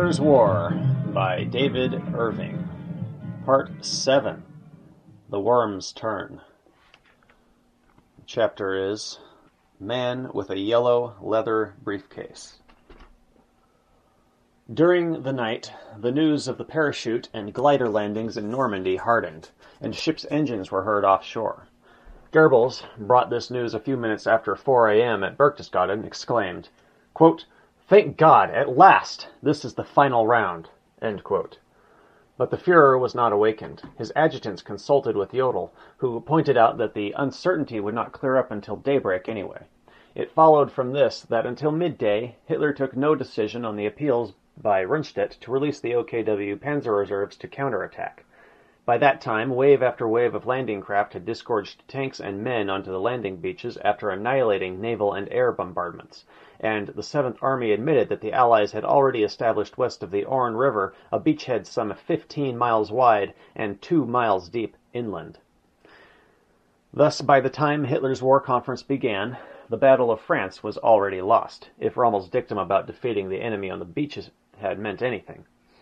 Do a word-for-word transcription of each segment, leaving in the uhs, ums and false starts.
Hitler's War by David Irving. Part seven. The Worm's Turn. The chapter is Man with a Yellow Leather Briefcase. During the night, the news of the parachute and glider landings in Normandy hardened, and ships' engines were heard offshore. Goebbels brought this news a few minutes after four a.m. at Berchtesgaden, exclaimed, quote, "Thank God, at last! This is the final round." End quote. But the Führer was not awakened. His adjutants consulted with Jodl, who pointed out that the uncertainty would not clear up until daybreak anyway. It followed from this that until midday, Hitler took no decision on the appeals by Rundstedt to release the O K W panzer reserves to counterattack. By that time, wave after wave of landing craft had disgorged tanks and men onto the landing beaches after annihilating naval and air bombardments, and the Seventh Army admitted that the Allies had already established west of the Orne River a beachhead some fifteen miles wide and two miles deep inland. Thus, by the time Hitler's war conference began, the Battle of France was already lost, if Rommel's dictum about defeating the enemy on the beaches had meant anything.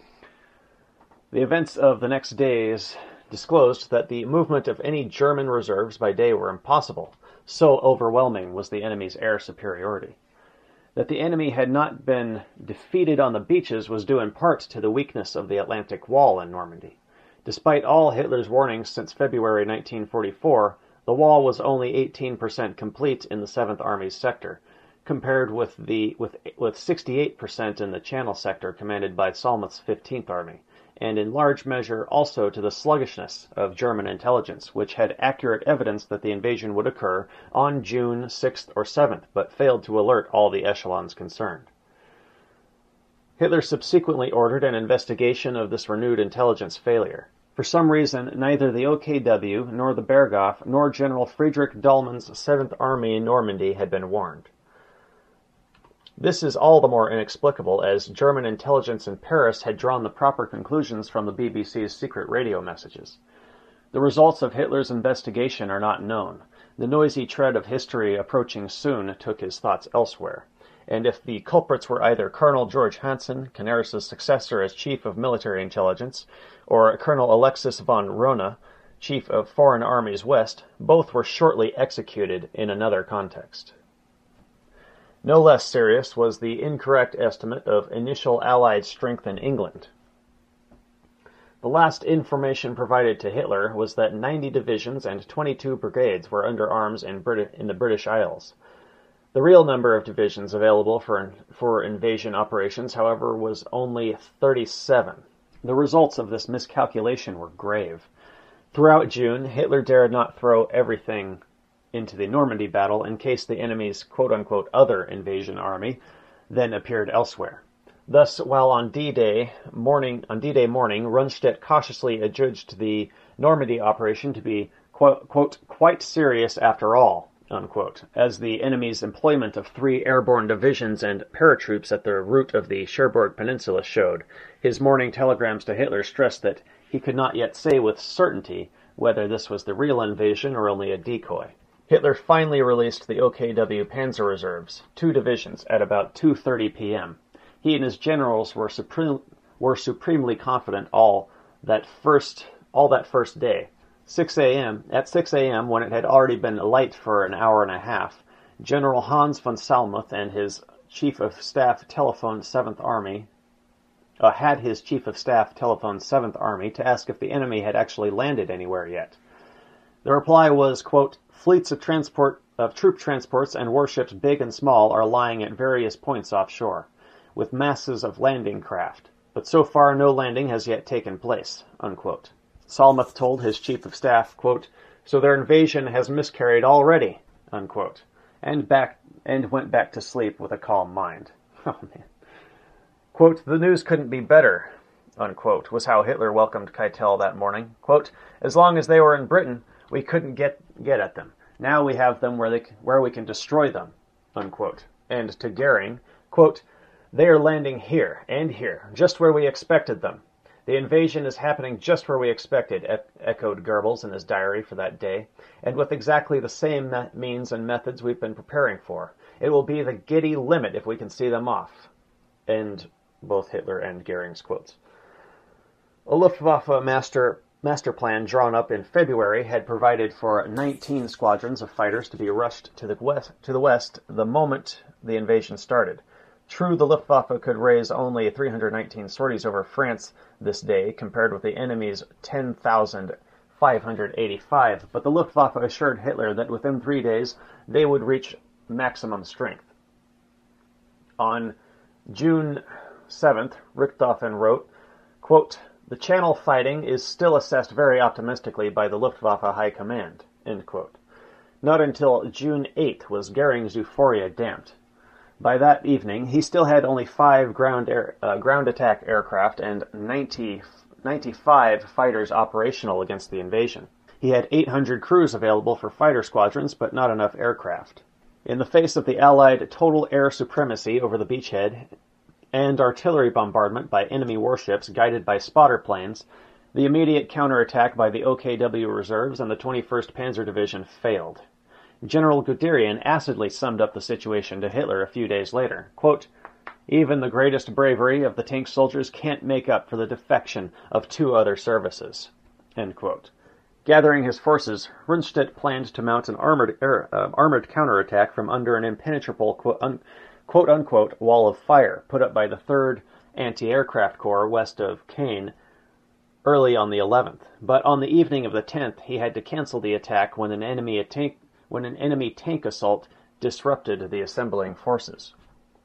The events of the next days disclosed that the movement of any German reserves by day were impossible, so overwhelming was the enemy's air superiority. That the enemy had not been defeated on the beaches was due in part to the weakness of the Atlantic Wall in Normandy. Despite all Hitler's warnings since February nineteen forty-four, the wall was only eighteen percent complete in the Seventh Army's sector, compared with the with with sixty-eight percent in the Channel sector commanded by Salmuth's fifteenth Army, and in large measure also to the sluggishness of German intelligence, which had accurate evidence that the invasion would occur on June sixth or seventh, but failed to alert all the echelons concerned. Hitler subsequently ordered an investigation of this renewed intelligence failure. For some reason, neither the O K W, nor the Berghof, nor General Friedrich Dahlmann's Seventh Army in Normandy had been warned. This is all the more inexplicable as German intelligence in Paris had drawn the proper conclusions from the B B C's secret radio messages. The results of Hitler's investigation are not known. The noisy tread of history approaching soon took his thoughts elsewhere, and if the culprits were either Colonel George Hansen, Canaris's successor as Chief of Military Intelligence, or Colonel Alexis von Rona, Chief of Foreign Armies West, both were shortly executed in another context. No less serious was the incorrect estimate of initial Allied strength in England. The last information provided to Hitler was that ninety divisions and twenty-two brigades were under arms in, Brit- in the British Isles. The real number of divisions available for, for invasion operations, however, was only thirty-seven. The results of this miscalculation were grave. Throughout June, Hitler dared not throw everything into the Normandy battle in case the enemy's quote-unquote other invasion army then appeared elsewhere. Thus, while on D-Day morning, on D-Day morning, Rundstedt cautiously adjudged the Normandy operation to be quote, quote, quite serious after all, unquote, as the enemy's employment of three airborne divisions and paratroops at the root of the Cherbourg Peninsula showed. His morning telegrams to Hitler stressed that he could not yet say with certainty whether this was the real invasion or only a decoy. Hitler finally released the O K W panzer reserves, two divisions, at about two thirty p.m. He and his generals were supreme, were supremely confident all that first all that first day. six a.m. At six a.m., when it had already been light for an hour and a half, General Hans von Salmuth and his chief of staff telephoned Seventh Army, uh, had his chief of staff telephone Seventh Army to ask if the enemy had actually landed anywhere yet. The reply was, quote, "Fleets of transport of troop transports and warships big and small are lying at various points offshore, with masses of landing craft, but so far no landing has yet taken place," unquote. Salmuth told his chief of staff, quote, "So their invasion has miscarried already," unquote, and back and went back to sleep with a calm mind. Oh man. Quote, "The news couldn't be better," unquote, was how Hitler welcomed Keitel that morning. Quote, "As long as they were in Britain, we couldn't get get at them. Now we have them where they where we can destroy them," unquote. And to Goering, quote, "They are landing here and here, just where we expected them. The invasion is happening just where we expected," e- echoed Goebbels in his diary for that day, "and with exactly the same me- means and methods we've been preparing for. It will be the giddy limit if we can see them off." And both Hitler and Goering's quotes. A Luftwaffe master master plan drawn up in February had provided for nineteen squadrons of fighters to be rushed to the west, to the west the moment the invasion started. True, the Luftwaffe could raise only three hundred nineteen sorties over France this day, compared with the enemy's ten thousand five hundred eighty-five, but the Luftwaffe assured Hitler that within three days they would reach maximum strength. On June seventh, Richthofen wrote, quote, "The Channel fighting is still assessed very optimistically by the Luftwaffe High Command," end quote. Not until June eighth was Goering's euphoria damped. By that evening, he still had only five ground air, uh, ground attack aircraft and ninety, ninety-five fighters operational against the invasion. He had eight hundred crews available for fighter squadrons, but not enough aircraft. In the face of the Allied total air supremacy over the beachhead and artillery bombardment by enemy warships guided by spotter planes, the immediate counterattack by the O K W reserves and the twenty-first Panzer Division failed. General Guderian acidly summed up the situation to Hitler a few days later. Quote, "Even the greatest bravery of the tank soldiers can't make up for the defection of two other services." End quote. Gathering his forces, Rundstedt planned to mount an armored, er, uh, armored counterattack from under an impenetrable quote, un, quote-unquote wall of fire put up by the third Anti-Aircraft Corps west of Caen early on the eleventh. But on the evening of the tenth, he had to cancel the attack when an enemy tank when an enemy tank assault disrupted the assembling forces.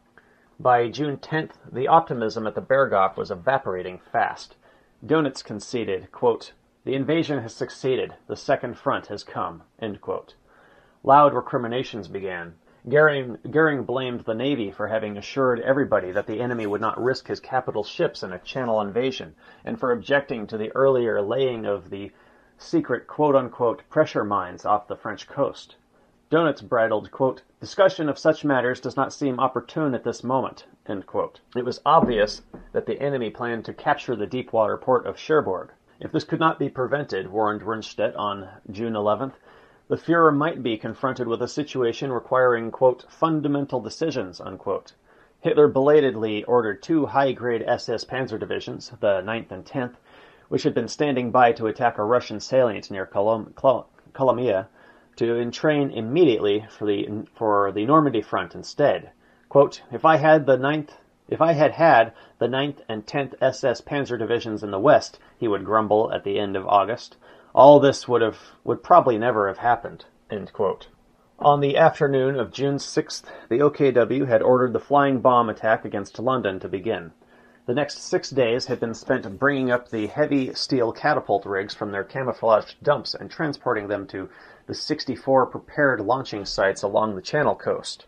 By June tenth, the optimism at the Berghof was evaporating fast. Dönitz conceded, quote, "The invasion has succeeded. The second front has come," end quote. Loud recriminations began. Goering, Goering blamed the Navy for having assured everybody that the enemy would not risk his capital ships in a Channel invasion, and for objecting to the earlier laying of the secret quote-unquote pressure mines off the French coast. Dönitz bridled, quote, "Discussion of such matters does not seem opportune at this moment," end quote. It was obvious that the enemy planned to capture the deep-water port of Cherbourg. If this could not be prevented, warned Rundstedt on June eleventh, the Führer might be confronted with a situation requiring, quote, "fundamental decisions," unquote. Hitler belatedly ordered two high-grade S S Panzer divisions, the ninth and tenth, which had been standing by to attack a Russian salient near Kolom- Kol- Kolomea, to entrain immediately for the for the Normandy front instead. Quote, "If I had the ninth, if I had had the ninth and tenth S S Panzer divisions in the west," he would grumble at the end of August, "all this would have would probably never have happened." End quote. On the afternoon of June sixth, the O K W had ordered the flying bomb attack against London to begin. The next six days had been spent bringing up the heavy steel catapult rigs from their camouflaged dumps and transporting them to the sixty-four prepared launching sites along the Channel coast.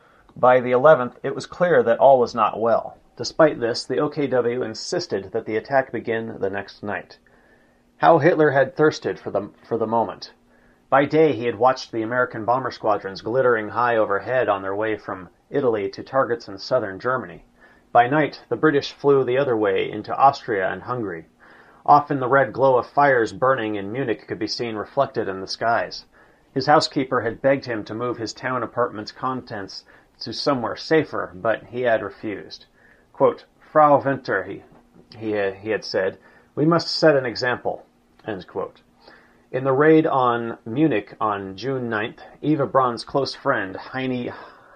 By the eleventh, it was clear that all was not well. Despite this, the O K W insisted that the attack begin the next night. How Hitler had thirsted for the, for the moment. By day, he had watched the American bomber squadrons glittering high overhead on their way from Italy to targets in southern Germany. By night, the British flew the other way into Austria and Hungary. Often the red glow of fires burning in Munich could be seen reflected in the skies. His housekeeper had begged him to move his town apartment's contents to somewhere safer, but he had refused. Quote, "Frau Winter," he, he, he had said, "we must set an example." End quote. In the raid on Munich on June ninth, Eva Braun's close friend, Heini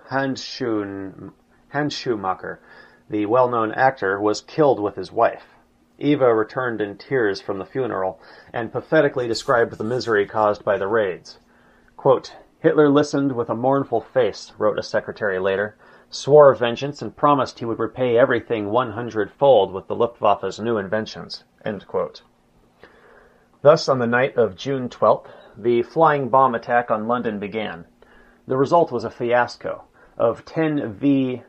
Handschuh, Handschuhmacher, the well-known actor, was killed with his wife. Eva returned in tears from the funeral and pathetically described the misery caused by the raids. Quote, "Hitler listened with a mournful face," wrote a secretary later, "swore vengeance and promised he would repay everything one hundred-fold with the Luftwaffe's new inventions." End quote. Thus, on the night of June twelfth, the flying bomb attack on London began. The result was a fiasco. Of ten V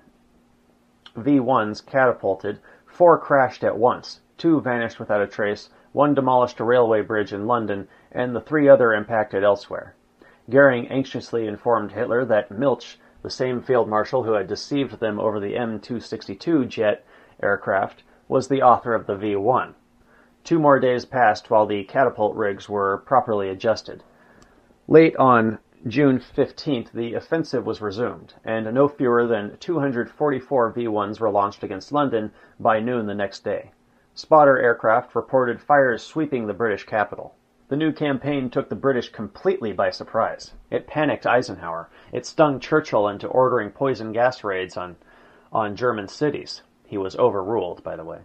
V ones catapulted, four crashed at once, two vanished without a trace, one demolished a railway bridge in London, and the three other impacted elsewhere. Goering anxiously informed Hitler that Milch, the same field marshal who had deceived them over the M two sixty-two jet aircraft, was the author of the V one. Two more days passed while the catapult rigs were properly adjusted. Late on June fifteenth, the offensive was resumed, and no fewer than two hundred forty-four V ones were launched against London by noon the next day. Spotter aircraft reported fires sweeping the British capital. The new campaign took the British completely by surprise. It panicked Eisenhower. It stung Churchill into ordering poison gas raids on, on German cities. He was overruled, by the way.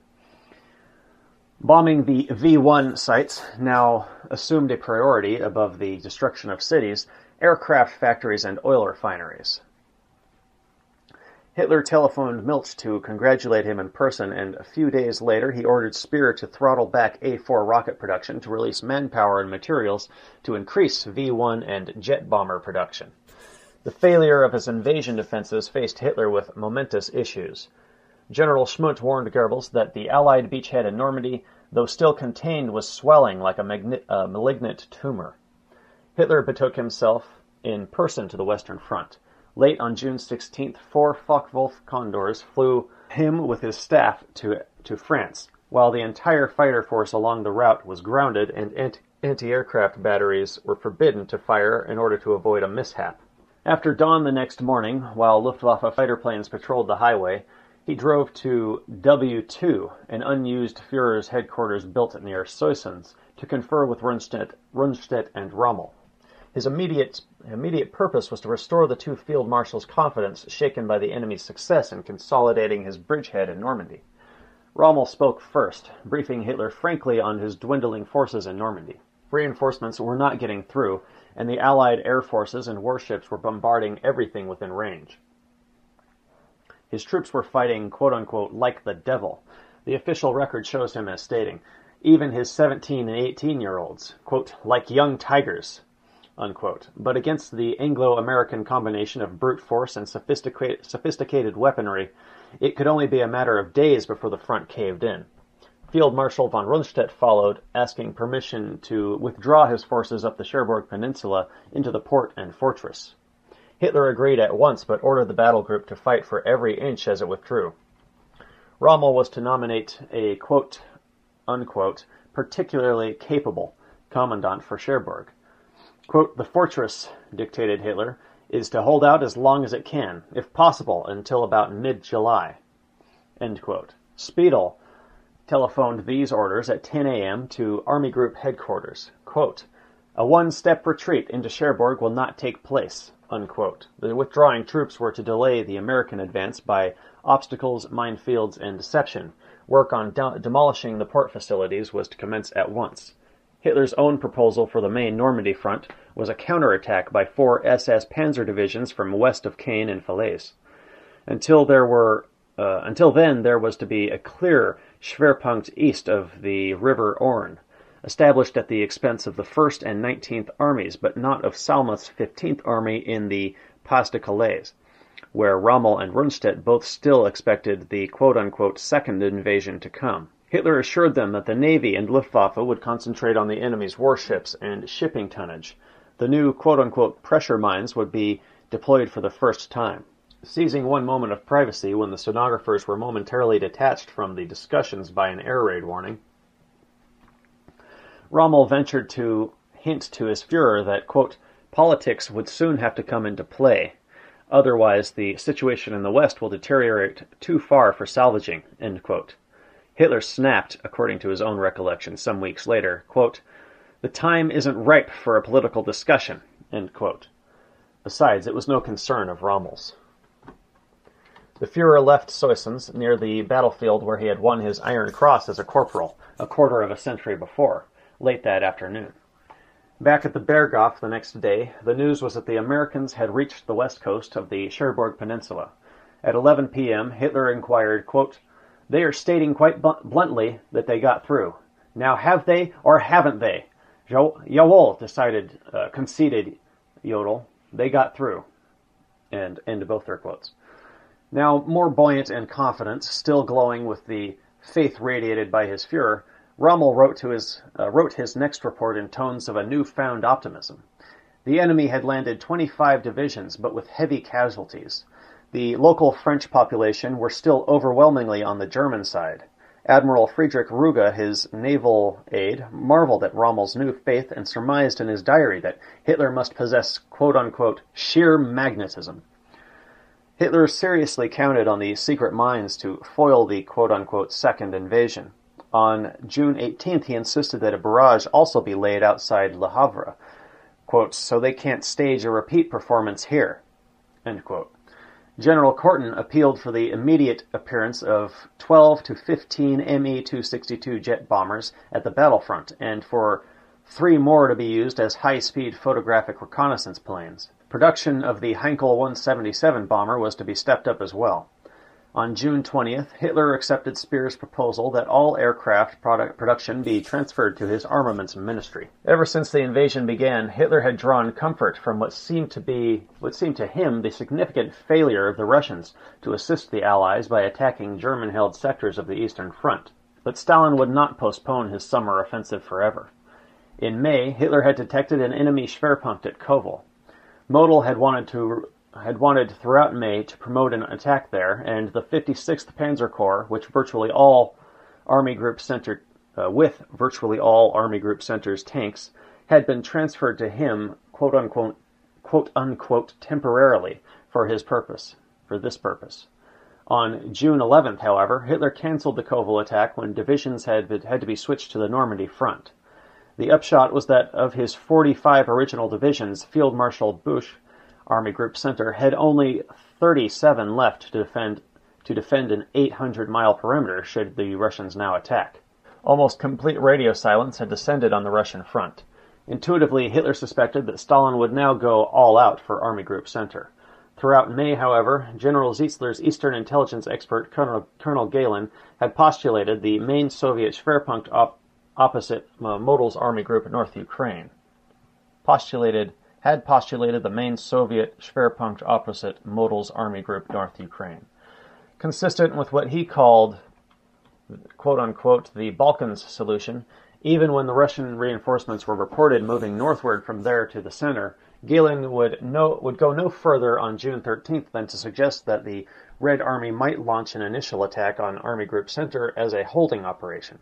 Bombing the V one sites now assumed a priority above the destruction of cities, aircraft factories, and oil refineries. Hitler telephoned Milch to congratulate him in person, and a few days later he ordered Speer to throttle back A four rocket production to release manpower and materials to increase V one and jet bomber production. The failure of his invasion defenses faced Hitler with momentous issues. General Schmundt warned Goebbels that the Allied beachhead in Normandy, though still contained, was swelling like a magni- uh, malignant tumor. Hitler betook himself in person to the Western Front. Late on June sixteenth, four Focke-Wulf Condors flew him with his staff to, to France, while the entire fighter force along the route was grounded and anti- anti-aircraft batteries were forbidden to fire in order to avoid a mishap. After dawn the next morning, while Luftwaffe fighter planes patrolled the highway, he drove to W two, an unused Führer's headquarters built near Soissons, to confer with Rundstedt, Rundstedt and Rommel. His immediate immediate purpose was to restore the two field marshals' confidence shaken by the enemy's success in consolidating his bridgehead in Normandy. Rommel spoke first, briefing Hitler frankly on his dwindling forces in Normandy. Reinforcements were not getting through, and the Allied air forces and warships were bombarding everything within range. His troops were fighting, quote-unquote, like the devil. The official record shows him as stating, even his seventeen and eighteen-year-olds, quote, like young tigers, unquote. But against the Anglo-American combination of brute force and sophisticated, sophisticated weaponry, it could only be a matter of days before the front caved in. Field Marshal von Rundstedt followed, asking permission to withdraw his forces up the Cherbourg Peninsula into the port and fortress. Hitler agreed at once, but ordered the battle group to fight for every inch as it withdrew. Rommel was to nominate a, quote, unquote, particularly capable commandant for Cherbourg. Quote, the fortress, dictated Hitler, is to hold out as long as it can, if possible until about mid-July. End quote. Speidel telephoned these orders at ten a.m. to Army Group headquarters. Quote, a one-step retreat into Cherbourg will not take place, unquote. The withdrawing troops were to delay the American advance by obstacles, minefields, and deception. Work on de- demolishing the port facilities was to commence at once. Hitler's own proposal for the main Normandy front was a counterattack by four S S Panzer divisions from west of Caen and Falaise. Until there were, uh, until then, there was to be a clear Schwerpunkt east of the River Orne, established at the expense of the first and nineteenth Armies, but not of Salmuth's fifteenth Army in the Pas de Calais, where Rommel and Rundstedt both still expected the quote-unquote second invasion to come. Hitler assured them that the Navy and Luftwaffe would concentrate on the enemy's warships and shipping tonnage. The new quote-unquote pressure mines would be deployed for the first time. Seizing one moment of privacy when the stenographers were momentarily detached from the discussions by an air raid warning, Rommel ventured to hint to his Führer that, quote, politics would soon have to come into play. Otherwise, the situation in the West will deteriorate too far for salvaging, end quote. Hitler snapped, according to his own recollection some weeks later, quote, the time isn't ripe for a political discussion, end quote. Besides, it was no concern of Rommel's. The Führer left Soissons near the battlefield where he had won his Iron Cross as a corporal, a quarter of a century before, late that afternoon. Back at the Berghof the next day, the news was that the Americans had reached the west coast of the Cherbourg Peninsula. At eleven p.m., Hitler inquired, quote, they are stating quite bl- bluntly that they got through. Now have they or haven't they? Jo- Jawohl, decided, uh, conceded Jodl. They got through. And end both their quotes. Now, more buoyant and confident, still glowing with the faith radiated by his Führer, Rommel wrote to his uh, wrote his next report in tones of a newfound optimism. The enemy had landed twenty-five divisions, but with heavy casualties. The local French population were still overwhelmingly on the German side. Admiral Friedrich Ruge, his naval aide, marveled at Rommel's new faith and surmised in his diary that Hitler must possess quote-unquote sheer magnetism. Hitler seriously counted on the secret mines to foil the quote-unquote second invasion. On June eighteenth, he insisted that a barrage also be laid outside Le Havre, quote, so they can't stage a repeat performance here, end quote. General Corton appealed for the immediate appearance of twelve to fifteen M E two sixty-two jet bombers at the battlefront, and for three more to be used as high-speed photographic reconnaissance planes. Production of the Heinkel one seventy-seven bomber was to be stepped up as well. On June twentieth, Hitler accepted Speer's proposal that all aircraft product production be transferred to his armaments ministry. Ever since the invasion began, Hitler had drawn comfort from what seemed to be, what seemed to him, the significant failure of the Russians to assist the Allies by attacking German-held sectors of the Eastern Front. But Stalin would not postpone his summer offensive forever. In May, Hitler had detected an enemy Schwerpunkt at Kovel. Model had wanted to had wanted throughout May to promote an attack there, and the fifty-sixth Panzer Corps, which virtually all Army Group Center, uh, with virtually all Army Group Center's tanks, had been transferred to him, quote unquote, quote unquote, temporarily for his purpose, for this purpose. On June eleventh, however, Hitler canceled the Kovel attack when divisions had had to be switched to the Normandy front. The upshot was that of his forty-five original divisions, Field Marshal Busch, Army Group Center, had only thirty-seven left to defend to defend an eight hundred mile perimeter should the Russians now attack. Almost complete radio silence had descended on the Russian front. Intuitively, Hitler suspected that Stalin would now go all out for Army Group Center. Throughout May, however, General Zietzler's Eastern intelligence expert, Colonel, Colonel Galen, had postulated the main Soviet Schwerpunkt op- opposite uh, Model's Army Group North Ukraine. Postulated had postulated the main Soviet Schwerpunkt opposite Model's Army Group North Ukraine. Consistent with what he called, quote-unquote, the Balkans solution, even when the Russian reinforcements were reported moving northward from there to the center, Galen would, no, would go no further on June thirteenth than to suggest that the Red Army might launch an initial attack on Army Group Center as a holding operation.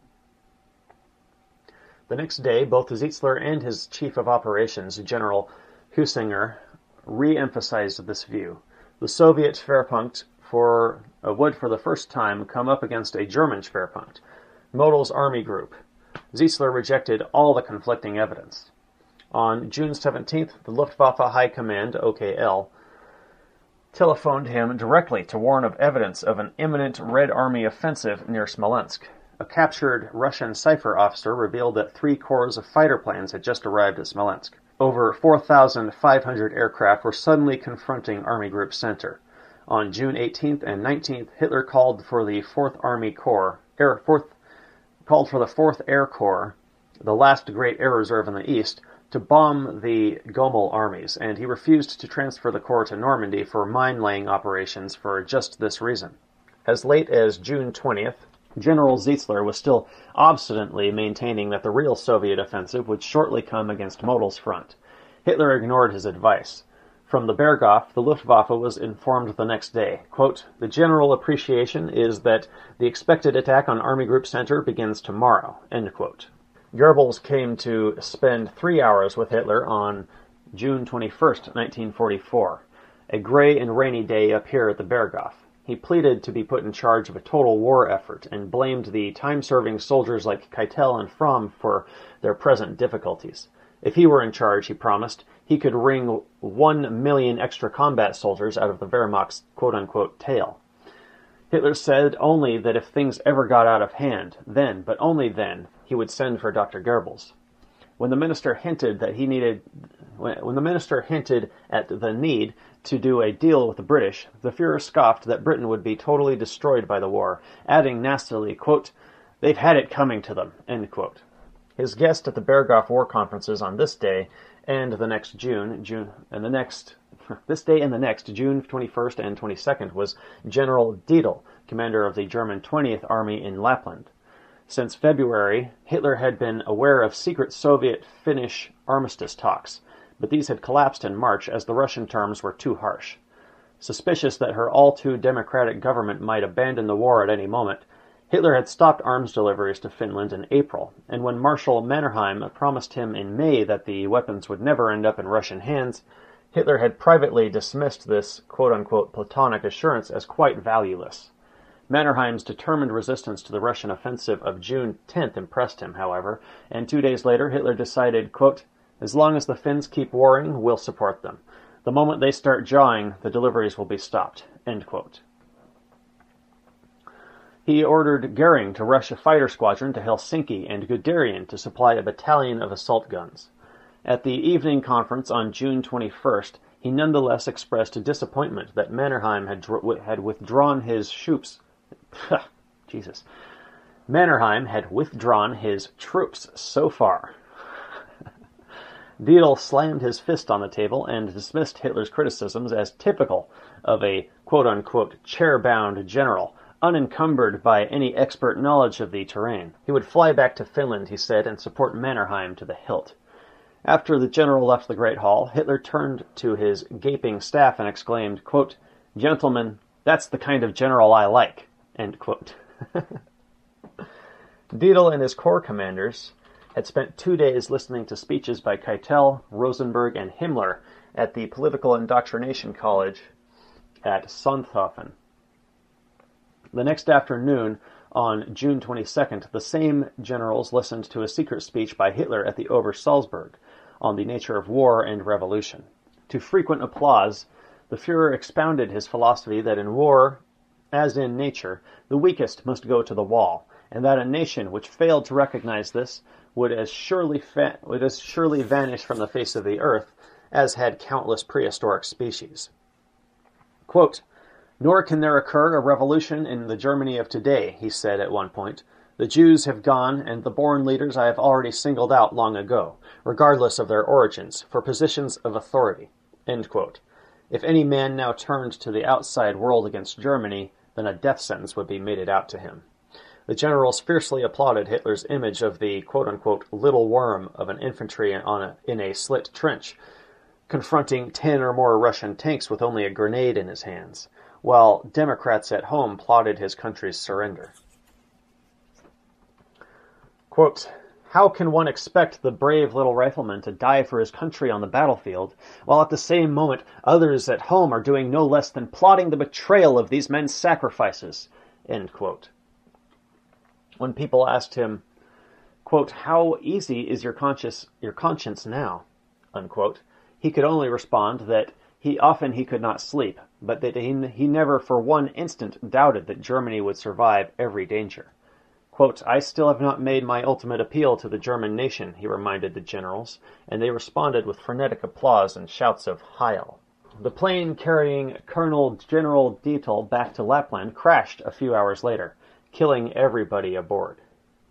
The next day, both Zietzler and his chief of operations, General Husinger, re-emphasized this view. The Soviet Schwerpunkt for, uh, would for the first time come up against a German Schwerpunkt, Model's Army Group. Zietzler rejected all the conflicting evidence. On June seventeenth, the Luftwaffe High Command, O K L, telephoned him directly to warn of evidence of an imminent Red Army offensive near Smolensk. A captured Russian cipher officer revealed that three corps of fighter planes had just arrived at Smolensk. Over four thousand five hundred aircraft were suddenly confronting Army Group Center. On June eighteenth and nineteenth, Hitler called for the Fourth Army Corps, Air, Fourth, called for the Fourth Air Corps, the last great air reserve in the East, to bomb the Gomel armies, and he refused to transfer the corps to Normandy for mine-laying operations for just this reason. As late as June twentieth, General Zietzler was still obstinately maintaining that the real Soviet offensive would shortly come against Model's front. Hitler ignored his advice. From the Berghof, the Luftwaffe was informed the next day, quote, the general appreciation is that the expected attack on Army Group Center begins tomorrow, end quote. Goebbels came to spend three hours with Hitler on June twenty-first, nineteen forty-four, a gray and rainy day up here at the Berghof. He pleaded to be put in charge of a total war effort and blamed the time-serving soldiers like Keitel and Fromm for their present difficulties. If he were in charge, he promised, he could wring one million extra combat soldiers out of the Wehrmacht's quote-unquote tail. Hitler said only that if things ever got out of hand, then, but only then, he would send for Doctor Goebbels. When the minister hinted that he needed, when the minister hinted at the need to do a deal with the British, the Führer scoffed that Britain would be totally destroyed by the war, adding nastily, quote, they've had it coming to them, end quote. His guest at the Berghof War Conferences on this day and the next June, June, and the next, this day and the next, June twenty-first and twenty-second, was General Dietl, commander of the German twentieth Army in Lapland. Since February, Hitler had been aware of secret Soviet-Finnish armistice talks, but these had collapsed in March as the Russian terms were too harsh. Suspicious that her all-too democratic government might abandon the war at any moment, Hitler had stopped arms deliveries to Finland in April, and when Marshal Mannerheim promised him in May that the weapons would never end up in Russian hands, Hitler had privately dismissed this quote-unquote platonic assurance as quite valueless. Mannerheim's determined resistance to the Russian offensive of June tenth impressed him, however, and two days later Hitler decided, quote, "As long as the Finns keep warring, we'll support them. The moment they start jawing, the deliveries will be stopped." End quote. He ordered Goering to rush a fighter squadron to Helsinki and Guderian to supply a battalion of assault guns. At the evening conference on June twenty-first, he nonetheless expressed disappointment that Mannerheim had, dr- had withdrawn his troops. Jesus. Mannerheim had withdrawn his troops so far. Dietl slammed his fist on the table and dismissed Hitler's criticisms as typical of a quote-unquote chair-bound general, unencumbered by any expert knowledge of the terrain. He would fly back to Finland, he said, and support Mannerheim to the hilt. After the general left the Great Hall, Hitler turned to his gaping staff and exclaimed, quote, "Gentlemen, that's the kind of general I like." End quote. Dietl and his corps commanders had spent two days listening to speeches by Keitel, Rosenberg, and Himmler at the Political Indoctrination College at Sonthofen. The next afternoon, on June twenty-second, the same generals listened to a secret speech by Hitler at the Ober Salzburg on the nature of war and revolution. To frequent applause, the Führer expounded his philosophy that in war, as in nature, the weakest must go to the wall, and that a nation which failed to recognize this would as surely fa- would as surely vanish from the face of the earth as had countless prehistoric species. Quote, "Nor can there occur a revolution in the Germany of today," he said at one point. "The Jews have gone, and the born leaders I have already singled out long ago, regardless of their origins, for positions of authority." End quote. If any man now turned to the outside world against Germany, then a death sentence would be meted out to him. The generals fiercely applauded Hitler's image of the quote-unquote little worm of an infantry on a, in a slit trench, confronting ten or more Russian tanks with only a grenade in his hands, while Democrats at home plotted his country's surrender. Quote, "How can one expect the brave little rifleman to die for his country on the battlefield, while at the same moment others at home are doing no less than plotting the betrayal of these men's sacrifices?" End quote. When people asked him, quote, "How easy is your conscience, your conscience now?" unquote, he could only respond that he often he could not sleep, but that he, he never for one instant doubted that Germany would survive every danger. Quote, "I still have not made my ultimate appeal to the German nation," he reminded the generals, and they responded with frenetic applause and shouts of Heil. The plane carrying Colonel General Dietl back to Lapland crashed a few hours later, killing everybody aboard.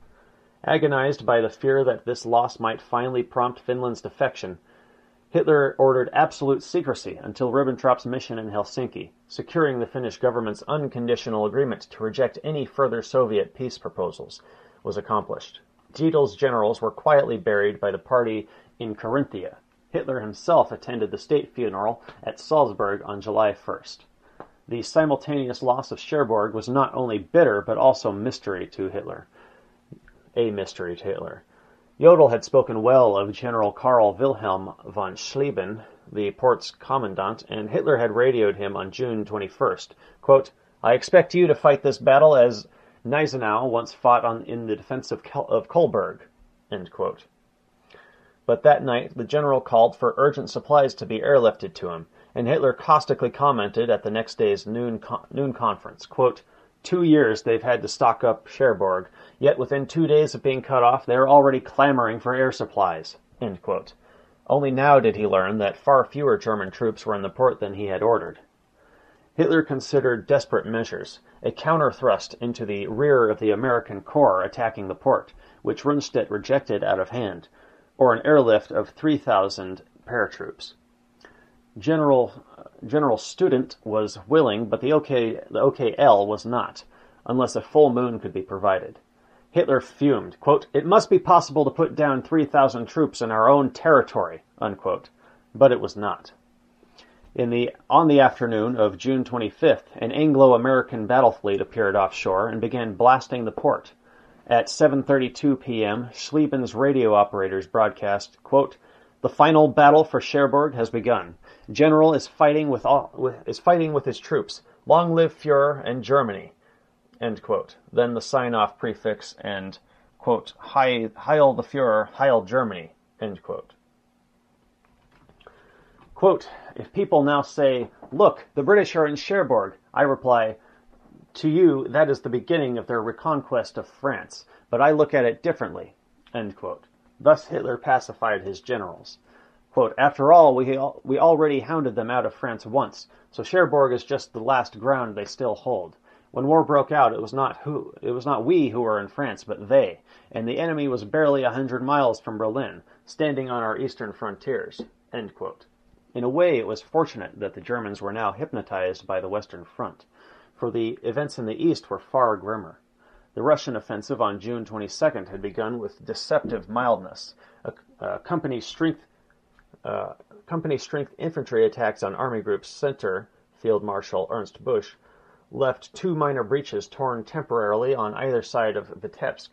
Agonized by the fear that this loss might finally prompt Finland's defection, Hitler ordered absolute secrecy until Ribbentrop's mission in Helsinki, securing the Finnish government's unconditional agreement to reject any further Soviet peace proposals, was accomplished. Dietl's generals were quietly buried by the party in Carinthia. Hitler himself attended the state funeral at Salzburg on July first. The simultaneous loss of Cherbourg was not only bitter, but also mystery to Hitler. A mystery to Hitler. Jodl had spoken well of General Karl Wilhelm von Schlieben, the port's commandant, and Hitler had radioed him on June twenty-first, quote, "I expect you to fight this battle as Gneisenau once fought on in the defense of, Kel- of Kolberg." End quote. But that night, the general called for urgent supplies to be airlifted to him, and Hitler caustically commented at the next day's noon, con- noon conference, quote, "Two years they've had to stock up Cherbourg, yet within two days of being cut off, they are already clamoring for air supplies." End quote. Only now did he learn that far fewer German troops were in the port than he had ordered. Hitler considered desperate measures, a counter-thrust into the rear of the American corps attacking the port, which Rundstedt rejected out of hand, or an airlift of three thousand paratroops. General General Student was willing, but the, OK, the O K L was not, unless a full moon could be provided. Hitler fumed, quote, "It must be possible to put down three thousand troops in our own territory," unquote, but it was not. In the, on the afternoon of June twenty-fifth, an Anglo-American battle fleet appeared offshore and began blasting the port. At seven thirty-two p.m., Schlieben's radio operators broadcast, quote, "The final battle for Cherbourg has begun. General is fighting with all, with, is fighting with his troops. Long live Führer and Germany." End quote. Then the sign-off prefix and, quote, Heil, Heil the Führer, Heil Germany, end quote. Quote, "If people now say, 'Look, the British are in Cherbourg,' I reply, 'To you, that is the beginning of their reconquest of France, but I look at it differently.'" End quote. Thus Hitler pacified his generals. Quote, "After all, we we already hounded them out of France once, so Cherbourg is just the last ground they still hold. When war broke out, it was not who it was not we who were in France, but they, and the enemy was barely a hundred miles from Berlin, standing on our eastern frontiers." End quote. In a way, it was fortunate that the Germans were now hypnotized by the Western Front, for the events in the east were far grimmer. The Russian offensive on June twenty-second had begun with deceptive mildness. A, a company strength uh, company strength infantry attacks on Army Group Center, Field Marshal Ernst Busch, left two minor breaches torn temporarily on either side of Vitebsk.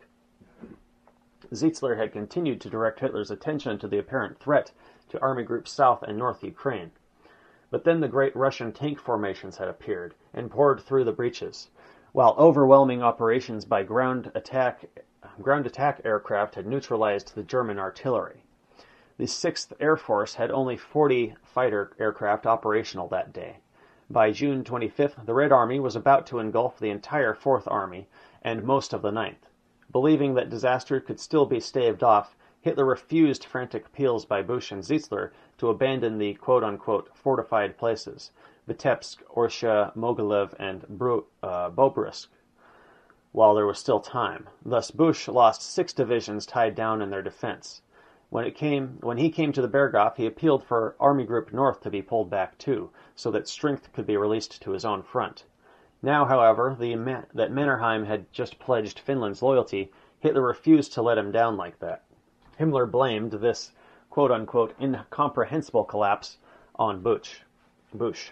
Zitzler had continued to direct Hitler's attention to the apparent threat to Army Groups South and North Ukraine. But then the great Russian tank formations had appeared and poured through the breaches, while overwhelming operations by ground attack ground attack aircraft had neutralized the German artillery. The sixth Air Force had only forty fighter aircraft operational that day. By June twenty-fifth, the Red Army was about to engulf the entire Fourth Army and most of the Ninth. Believing that disaster could still be staved off, Hitler refused frantic appeals by Busch and Zitzler to abandon the quote-unquote fortified places, Vitebsk, Orsha, Mogilev, and Bru- uh, Bobruisk, while there was still time. Thus Busch lost six divisions tied down in their defense. When it came, when he came to the Berghof, he appealed for Army Group North to be pulled back too, so that strength could be released to his own front. Now, however, the, that Mannerheim had just pledged Finland's loyalty, Hitler refused to let him down like that. Himmler blamed this quote-unquote incomprehensible collapse on Busch. Busch.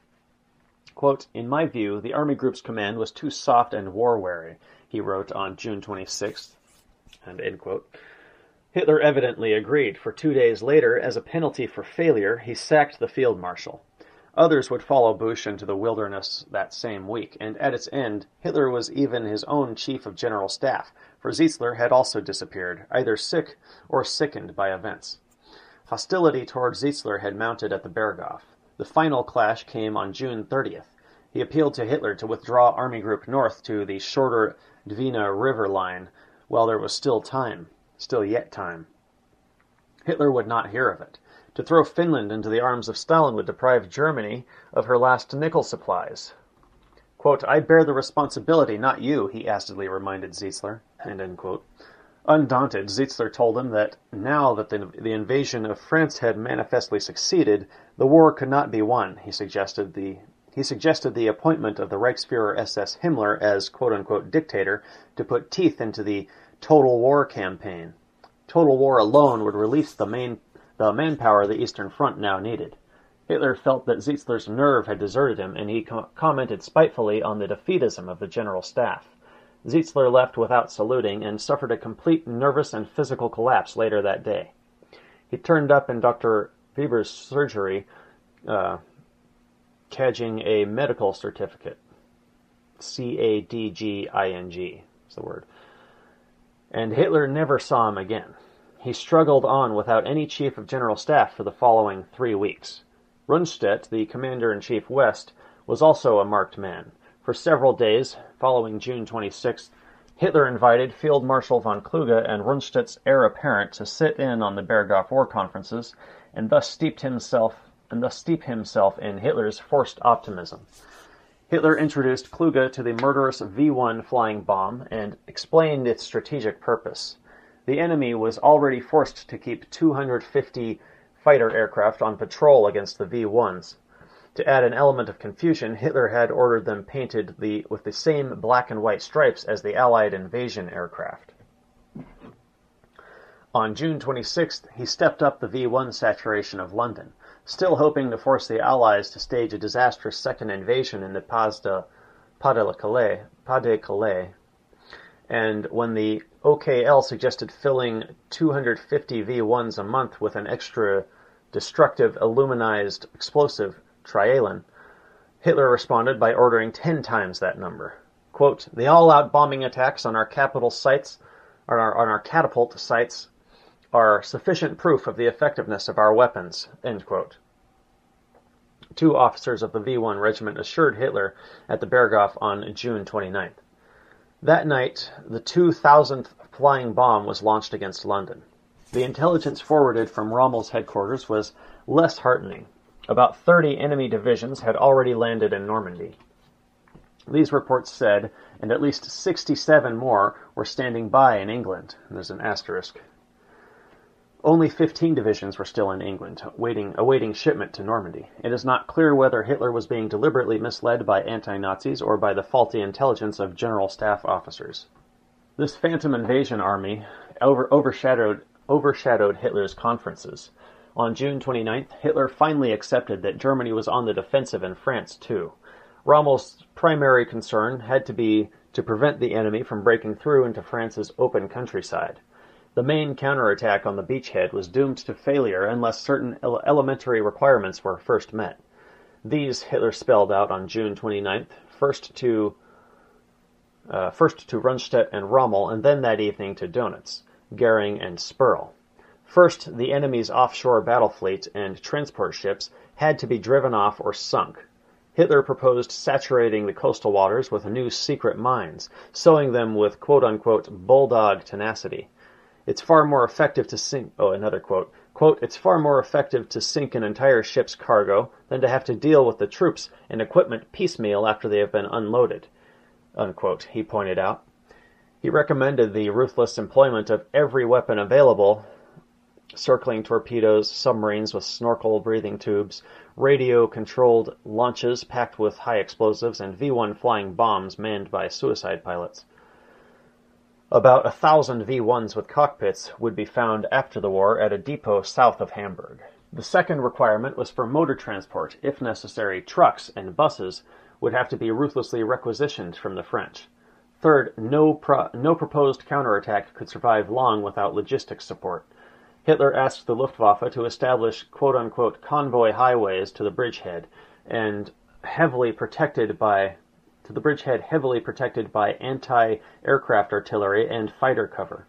Quote, "In my view, the Army Group's command was too soft and war-weary," he wrote on June twenty-sixth. And end quote. Hitler evidently agreed, for two days later, as a penalty for failure, he sacked the field marshal. Others would follow Busch into the wilderness that same week, and at its end, Hitler was even his own chief of general staff, for Zitzler had also disappeared, either sick or sickened by events. Hostility towards Zitzler had mounted at the Berghof. The final clash came on June thirtieth. He appealed to Hitler to withdraw Army Group North to the shorter Dwina River line while there was still time, still yet time. Hitler would not hear of it. To throw Finland into the arms of Stalin would deprive Germany of her last nickel supplies. Quote, "I bear the responsibility, not you," he acidly reminded Zitzler. And end quote. Undaunted, Zitzler told him that now that the, the invasion of France had manifestly succeeded, the war could not be won. He suggested the he suggested the appointment of the Reichsfuhrer S S Himmler as quote-unquote dictator to put teeth into the total war campaign. Total war alone would release the main the manpower the Eastern Front now needed. Hitler felt that Zitzler's nerve had deserted him, and he com- commented spitefully on the defeatism of the general staff. Zitzler left without saluting and suffered a complete nervous and physical collapse later that day. He turned up in Doctor Weber's surgery, uh, cadging a medical certificate. C A D G I N G is the word. And Hitler never saw him again. He struggled on without any chief of general staff for the following three weeks. Rundstedt, the commander-in-chief west, was also a marked man. For several days, following June twenty-sixth, Hitler invited Field Marshal von Kluge and Rundstedt's heir apparent to sit in on the Berghof war conferences, and thus steeped himself and thus steep himself in Hitler's forced optimism. Hitler introduced Kluge to the murderous V one flying bomb and explained its strategic purpose. The enemy was already forced to keep two hundred fifty fighter aircraft on patrol against the V ones. To add an element of confusion, Hitler had ordered them painted the, with the same black and white stripes as the Allied invasion aircraft. On June twenty-sixth, he stepped up the V one saturation of London, still hoping to force the Allies to stage a disastrous second invasion in the Pas de, Pas de Calais, Pas de Calais. And when the O K L suggested filling two hundred fifty V ones a month with an extra destructive aluminized explosive, trialin, Hitler responded by ordering ten times that number. Quote, "The all-out bombing attacks on our capital sites, on our, on our catapult sites, are sufficient proof of the effectiveness of our weapons," end quote. Two officers of the V one regiment assured Hitler at the Berghof on June twenty-ninth. That night, the two thousandth flying bomb was launched against London. The intelligence forwarded from Rommel's headquarters was less heartening. About thirty enemy divisions had already landed in Normandy. These reports said, and at least sixty-seven more were standing by in England. There's an asterisk. Only fifteen divisions were still in England, waiting, awaiting shipment to Normandy. It is not clear whether Hitler was being deliberately misled by anti-Nazis or by the faulty intelligence of general staff officers. This phantom invasion army over, overshadowed, overshadowed Hitler's conferences. On June twenty-ninth, Hitler finally accepted that Germany was on the defensive in France, too. Rommel's primary concern had to be to prevent the enemy from breaking through into France's open countryside. The main counterattack on the beachhead was doomed to failure unless certain ele- elementary requirements were first met. These Hitler spelled out on June twenty-ninth, first to uh, first to Rundstedt and Rommel, and then that evening to Dönitz, Goering, and Sperl. First, the enemy's offshore battle fleet and transport ships had to be driven off or sunk. Hitler proposed saturating the coastal waters with new secret mines, sowing them with quote-unquote bulldog tenacity. It's far more effective to sink, oh, another quote, quote, "It's far more effective to sink an entire ship's cargo than to have to deal with the troops and equipment piecemeal after they have been unloaded," unquote, he pointed out. He recommended the ruthless employment of every weapon available, circling torpedoes, submarines with snorkel-breathing tubes, radio-controlled launches packed with high explosives, and V one flying bombs manned by suicide pilots. About a thousand V ones with cockpits would be found after the war at a depot south of Hamburg. The second requirement was for motor transport. If necessary, trucks and buses would have to be ruthlessly requisitioned from the French. Third, no, pro- no proposed counterattack could survive long without logistics support. Hitler asked the Luftwaffe to establish quote-unquote convoy highways to the bridgehead, and heavily protected by to the bridgehead heavily protected by anti-aircraft artillery and fighter cover.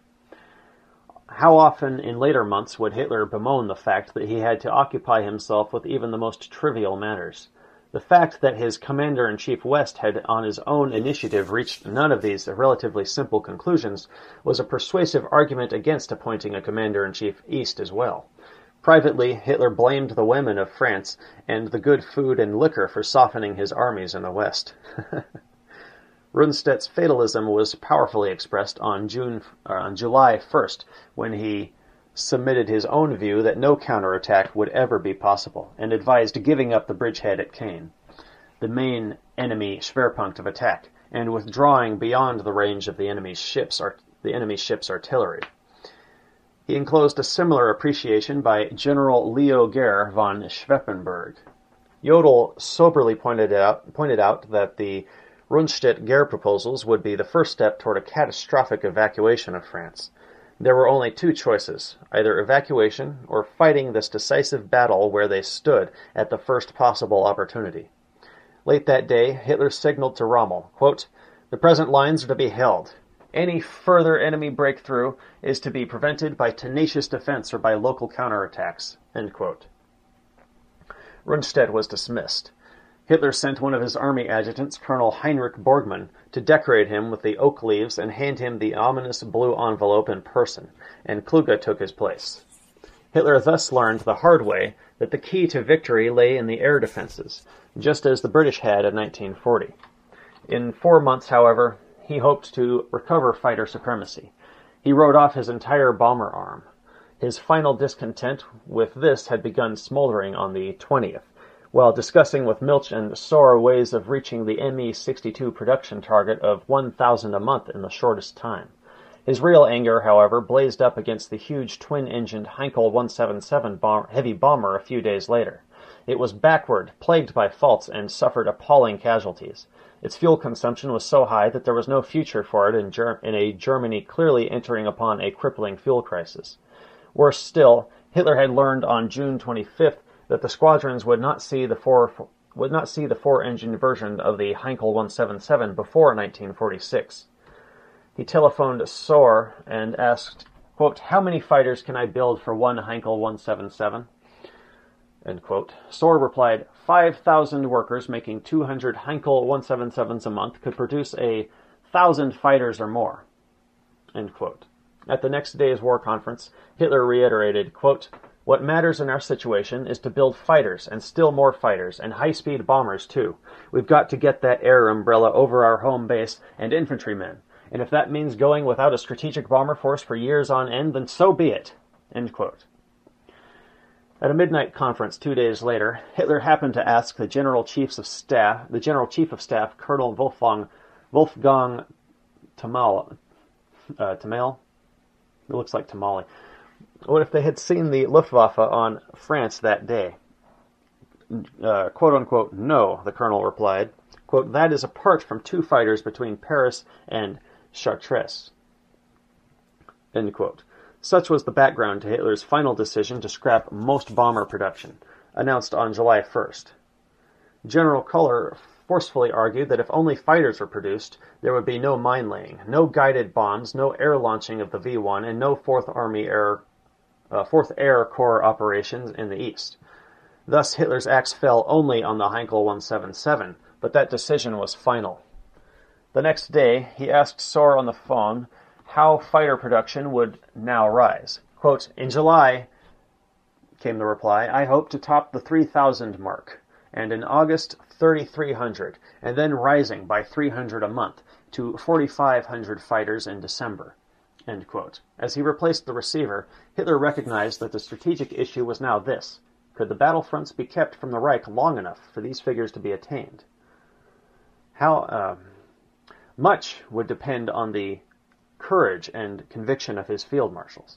How often in later months would Hitler bemoan the fact that he had to occupy himself with even the most trivial matters? The fact that his Commander-in-Chief West had on his own initiative reached none of these relatively simple conclusions was a persuasive argument against appointing a Commander-in-Chief East as well. Privately, Hitler blamed the women of France and the good food and liquor for softening his armies in the West. Rundstedt's fatalism was powerfully expressed on June, uh, on July first, when he submitted his own view that no counterattack would ever be possible, and advised giving up the bridgehead at Caen, the main enemy Schwerpunkt of attack, and withdrawing beyond the range of the enemy's ships, art- the enemy's ships' artillery. He enclosed a similar appreciation by General Leo Gere von Schweppenberg. Jodl soberly pointed out, pointed out that the Rundstedt-Gere proposals would be the first step toward a catastrophic evacuation of France. There were only two choices, either evacuation or fighting this decisive battle where they stood at the first possible opportunity. Late that day, Hitler signaled to Rommel, quote, "The present lines are to be held. Any further enemy breakthrough is to be prevented by tenacious defense or by local counterattacks," end quote. Rundstedt was dismissed. Hitler sent one of his army adjutants, Colonel Heinrich Borgmann, to decorate him with the oak leaves and hand him the ominous blue envelope in person, and Kluge took his place. Hitler thus learned the hard way that the key to victory lay in the air defenses, just as the British had in nineteen forty. In four months, however, he hoped to recover fighter supremacy. He wrote off his entire bomber arm. His final discontent with this had begun smoldering on the twentieth, while discussing with Milch and Sohr ways of reaching the M E sixty-two production target of one thousand a month in the shortest time. His real anger, however, blazed up against the huge twin-engined Heinkel one seventy-seven bomb- heavy bomber a few days later. It was backward, plagued by faults, and suffered appalling casualties. Its fuel consumption was so high that there was no future for it in, Ger- in a Germany clearly entering upon a crippling fuel crisis. Worse still, Hitler had learned on June twenty-fifth that the squadrons would not see the four would not see the four-engine version of the Heinkel one seventy-seven before nineteen forty-six. He telephoned Sohr and asked, quote, "How many fighters can I build for one Heinkel one seventy-seven?" End quote. Sohr replied, five thousand workers making two hundred Heinkel one seventy-sevens a month could produce a thousand fighters or more." End quote. At the next day's war conference, Hitler reiterated, quote, "What matters in our situation is to build fighters, and still more fighters, and high-speed bombers, too. We've got to get that air umbrella over our home base and infantrymen. And if that means going without a strategic bomber force for years on end, then so be it." End quote. At a midnight conference two days later, Hitler happened to ask the General Chiefs of Staff, the General Chief of Staff, Colonel Wolfgang, Wolfgang Tamal, uh, Tamal? It looks like Tamale. What if they had seen the Luftwaffe on France that day? Uh, quote unquote, "No," the colonel replied. Quote, "That is apart from two fighters between Paris and Chartres." End quote. Such was the background to Hitler's final decision to scrap most bomber production, announced on July first. General Koller forcefully argued that if only fighters were produced, there would be no mine-laying, no guided bombs, no air launching of the V one, and no Fourth Army Air, uh, Fourth Air Corps operations in the East. Thus, Hitler's axe fell only on the Heinkel one seventy-seven, but that decision was final. The next day, he asked Sohr on the phone how fighter production would now rise. Quote, "In July," came the reply, "I hope to top the three thousand mark, and in August, thirty-three hundred, and then rising by three hundred a month to forty-five hundred fighters in December." End quote. As he replaced the receiver, Hitler recognized that the strategic issue was now this: could the battlefronts be kept from the Reich long enough for these figures to be attained? How uh, much would depend on the courage and conviction of his field marshals.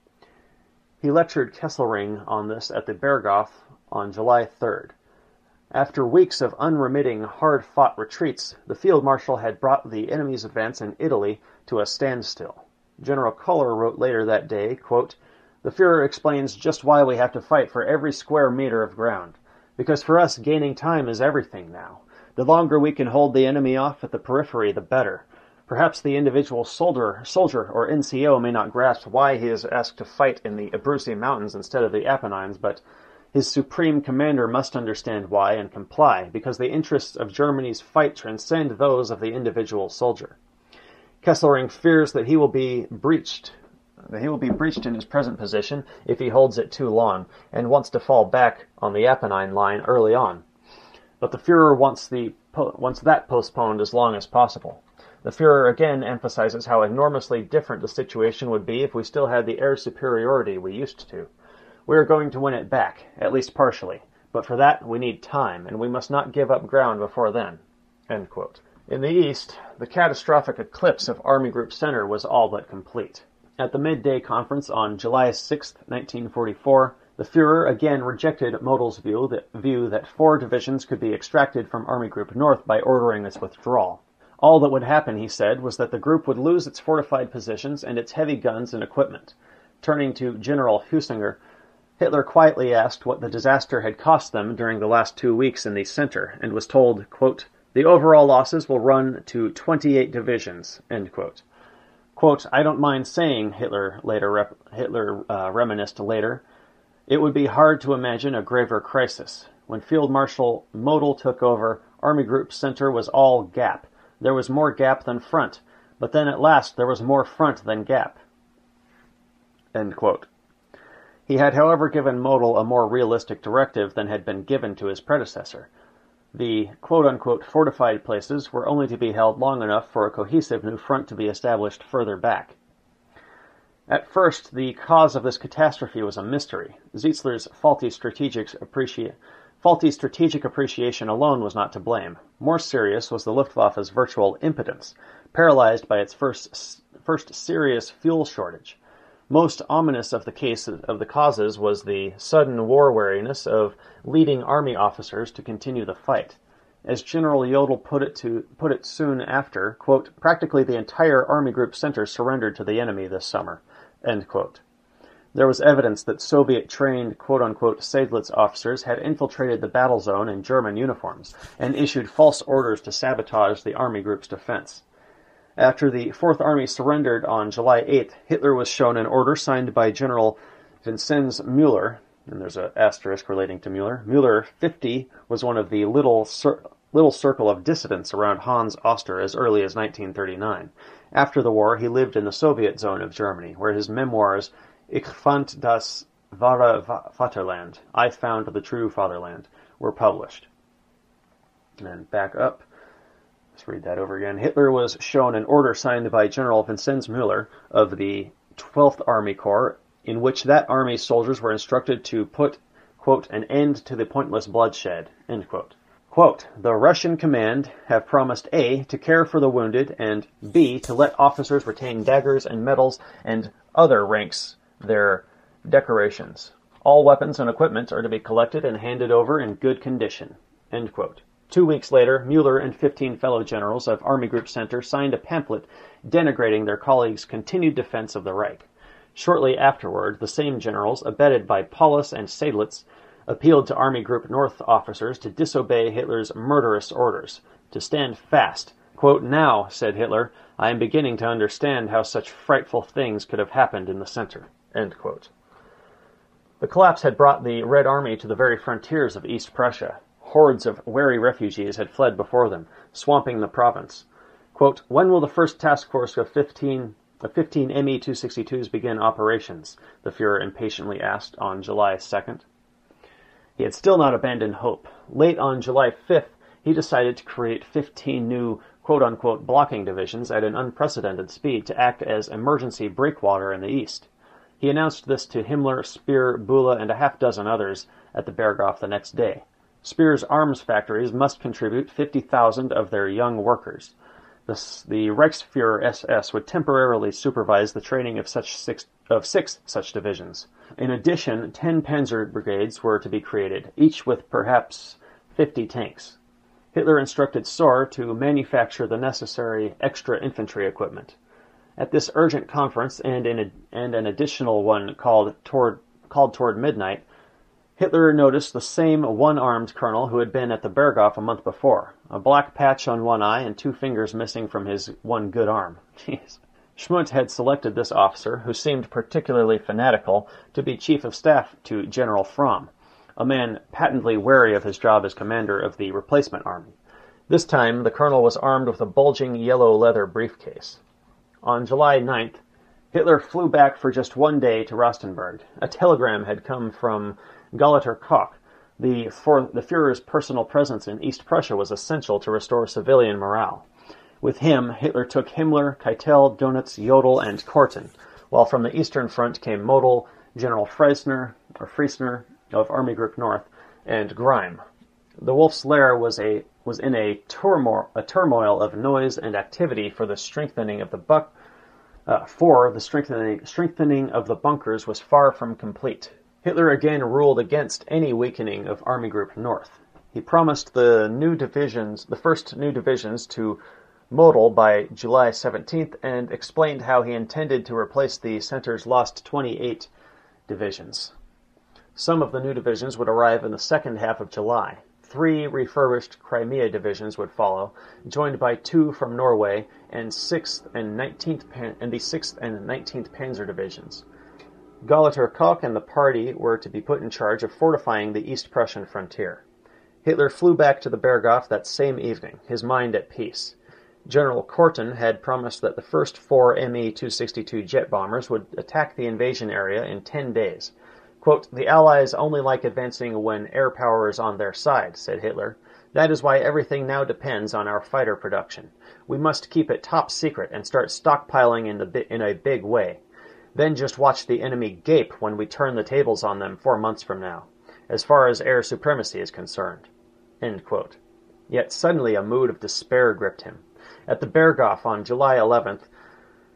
He lectured Kesselring on this at the Berghof on July third. After weeks of unremitting, hard-fought retreats, the field marshal had brought the enemy's advance in Italy to a standstill. General Koller wrote later that day, quote, "The Führer explains just why we have to fight for every square meter of ground. Because for us, gaining time is everything now. The longer we can hold the enemy off at the periphery, the better. Perhaps the individual soldier, soldier or N C O may not grasp why he is asked to fight in the Abruzzi Mountains instead of the Apennines, but his supreme commander must understand why and comply, because the interests of Germany's fight transcend those of the individual soldier. Kesselring fears that he will be breached, that he will be breached in his present position if he holds it too long, and wants to fall back on the Apennine line early on. But the Führer wants the wants that postponed as long as possible. The Führer again emphasizes how enormously different the situation would be if we still had the air superiority we used to. We are going to win it back, at least partially, but for that we need time, and we must not give up ground before then." End quote. In the East, the catastrophic eclipse of Army Group Center was all but complete. At the midday conference on July sixth, nineteen forty-four, the Führer again rejected Model's view that, view that four divisions could be extracted from Army Group North by ordering its withdrawal. All that would happen, he said, was that the group would lose its fortified positions and its heavy guns and equipment. Turning to General Husinger, Hitler quietly asked what the disaster had cost them during the last two weeks in the center, and was told, quote, "The overall losses will run to twenty-eight divisions," end quote. Quote, "I don't mind saying," Hitler later rep- Hitler uh, reminisced later, "it would be hard to imagine a graver crisis. When Field Marshal Model took over, Army Group Center was all gap. There was more gap than front, but then at last there was more front than gap." End quote. He had, however, given Model a more realistic directive than had been given to his predecessor. The quote-unquote fortified places were only to be held long enough for a cohesive new front to be established further back. At first, the cause of this catastrophe was a mystery. Zietzler's faulty strategic appreci- Faulty strategic appreciation alone was not to blame. More serious was the Luftwaffe's virtual impotence, paralyzed by its first first serious fuel shortage. Most ominous of the cases of the causes was the sudden war weariness of leading army officers to continue the fight. As General Jodl put it to put it soon after, quote, "Practically the entire Army Group Center surrendered to the enemy this summer," end quote. There was evidence that Soviet-trained quote-unquote Seydlitz officers had infiltrated the battle zone in German uniforms and issued false orders to sabotage the Army Group's defense. After the Fourth Army surrendered on July eighth, Hitler was shown an order signed by General Vincenz Müller, and there's an asterisk relating to Müller. Müller, fifty, was one of the little cir- little circle of dissidents around Hans Oster as early as nineteen thirty-nine. After the war, he lived in the Soviet zone of Germany, where his memoirs Ich fand das wahre Vaterland, I Found the True Fatherland, were published. And then back up. Let's read that over again. Hitler was shown an order signed by General Vincenz Müller of the twelfth Army Corps, in which that army's soldiers were instructed to put, quote, "an end to the pointless bloodshed," end quote. Quote, "The Russian command have promised A, to care for the wounded, and B, to let officers retain daggers and medals and other ranks their decorations. All weapons and equipment are to be collected and handed over in good condition," end quote. Two weeks later, Müller and fifteen fellow generals of Army Group Center signed a pamphlet denigrating their colleagues' continued defense of the Reich. Shortly afterward, the same generals, abetted by Paulus and Seydlitz, appealed to Army Group North officers to disobey Hitler's murderous orders, to stand fast. Quote, "Now," said Hitler, "I am beginning to understand how such frightful things could have happened in the center," end quote. The collapse had brought the Red Army to the very frontiers of East Prussia. Hordes of wary refugees had fled before them, swamping the province. Quote, "When will the first task force of fifteen, of fifteen M E two sixty-twos begin operations?" the Fuhrer impatiently asked on July second. He had still not abandoned hope. Late on July fifth, he decided to create fifteen new quote-unquote blocking divisions at an unprecedented speed to act as emergency breakwater in the east. He announced this to Himmler, Speer, Bulle, and a half dozen others at the Berghof the next day. Speer's arms factories must contribute fifty thousand of their young workers. The, the Reichsfuhrer S S would temporarily supervise the training of such six, of six such divisions. In addition, ten panzer brigades were to be created, each with perhaps fifty tanks. Hitler instructed Sohr to manufacture the necessary extra infantry equipment. At this urgent conference and, in a, and an additional one called toward, called toward midnight, Hitler noticed the same one-armed colonel who had been at the Berghof a month before, a black patch on one eye and two fingers missing from his one good arm. Jeez. Schmutt had selected this officer, who seemed particularly fanatical, to be chief of staff to General Fromm, a man patently wary of his job as commander of the replacement army. This time, the colonel was armed with a bulging yellow leather briefcase. On July ninth, Hitler flew back for just one day to Rastenburg. A telegram had come from Gauleiter Koch. The, for, the Führer's personal presence in East Prussia was essential to restore civilian morale. With him, Hitler took Himmler, Keitel, Dönitz, Jodl, and Korten, while from the Eastern Front came Model, General Freisner, or Friesner of Army Group North, and Greim. The Wolf's Lair was a was in a turmoil, a turmoil of noise and activity for the strengthening of the buck. Uh, for the strengthening strengthening of the bunkers was far from complete. Hitler again ruled against any weakening of Army Group North. He promised the new divisions, the first new divisions, to Model by July seventeenth, and explained how he intended to replace the center's lost twenty-eight divisions. Some of the new divisions would arrive in the second half of July. Three refurbished Crimea divisions would follow, joined by two from Norway and sixth and nineteenth Pan- and the sixth and nineteenth Panzer divisions. Gauleiter Koch and the party were to be put in charge of fortifying the East Prussian frontier. Hitler flew back to the Berghof that same evening, his mind at peace. General Korten had promised that the first four M E two sixty-two jet bombers would attack the invasion area in ten days. Quote, "The Allies only like advancing when air power is on their side," said Hitler. "That is why everything now depends on our fighter production. We must keep it top secret and start stockpiling in, the, in a big way. Then just watch the enemy gape when we turn the tables on them four months from now, as far as air supremacy is concerned." End quote. Yet suddenly a mood of despair gripped him. At the Berghof on July eleventh,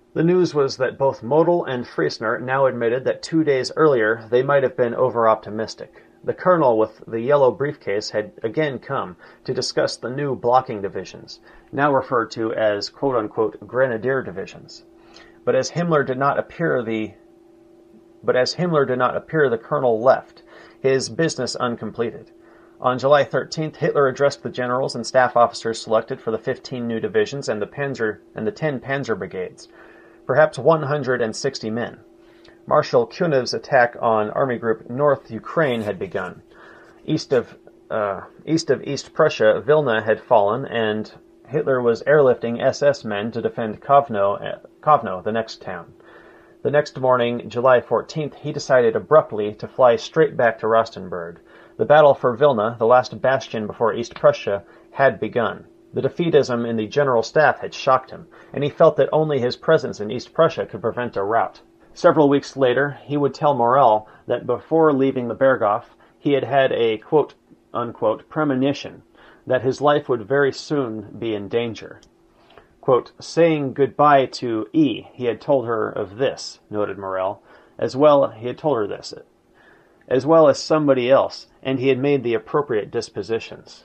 The news was that both Model and Friesner now admitted that two days earlier they might have been over-optimistic. The colonel with the yellow briefcase had again come to discuss the new blocking divisions, now referred to as quote-unquote grenadier divisions. But as Himmler did not appear the but as Himmler did not appear the colonel left, his business uncompleted. On July thirteenth, Hitler addressed the generals and staff officers selected for the fifteen new divisions and the Panzer and the ten Panzer brigades, perhaps one hundred sixty men. Marshal König's attack on Army Group North Ukraine had begun. East of uh, east of East Prussia, Vilna had fallen, and Hitler was airlifting S S men to defend Kovno, Kovno, the next town. The next morning, July fourteenth, he decided abruptly to fly straight back to Rostenburg. The battle for Vilna, the last bastion before East Prussia, had begun. The defeatism in the general staff had shocked him, and he felt that only his presence in East Prussia could prevent a rout. Several weeks later, he would tell Morel that before leaving the Berghof, he had had a quote-unquote premonition that his life would very soon be in danger. Quote, saying goodbye to E, he had told her of this, noted Morel, as well he had told her this, as well as somebody else, and he had made the appropriate dispositions.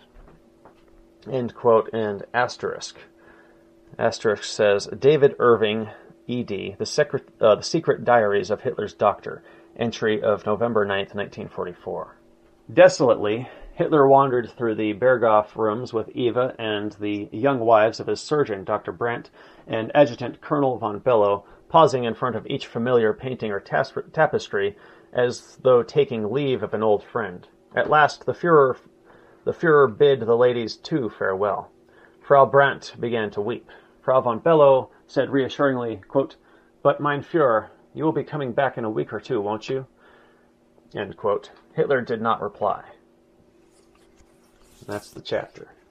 End quote, and asterisk. Asterisk says, David Irving, E D, the, secret, uh, the Secret Diaries of Hitler's Doctor, entry of November ninth, nineteen forty-four. Desolately, Hitler wandered through the Berghof rooms with Eva and the young wives of his surgeon, Doctor Brandt, and Adjutant Colonel von Bellow, pausing in front of each familiar painting or tas- tapestry as though taking leave of an old friend. At last, the Führer, the Führer bid the ladies too farewell. Frau Brandt began to weep. Frau von Bellow said reassuringly, quote, but mein Führer, you will be coming back in a week or two, won't you? End quote. Hitler did not reply. That's the chapter.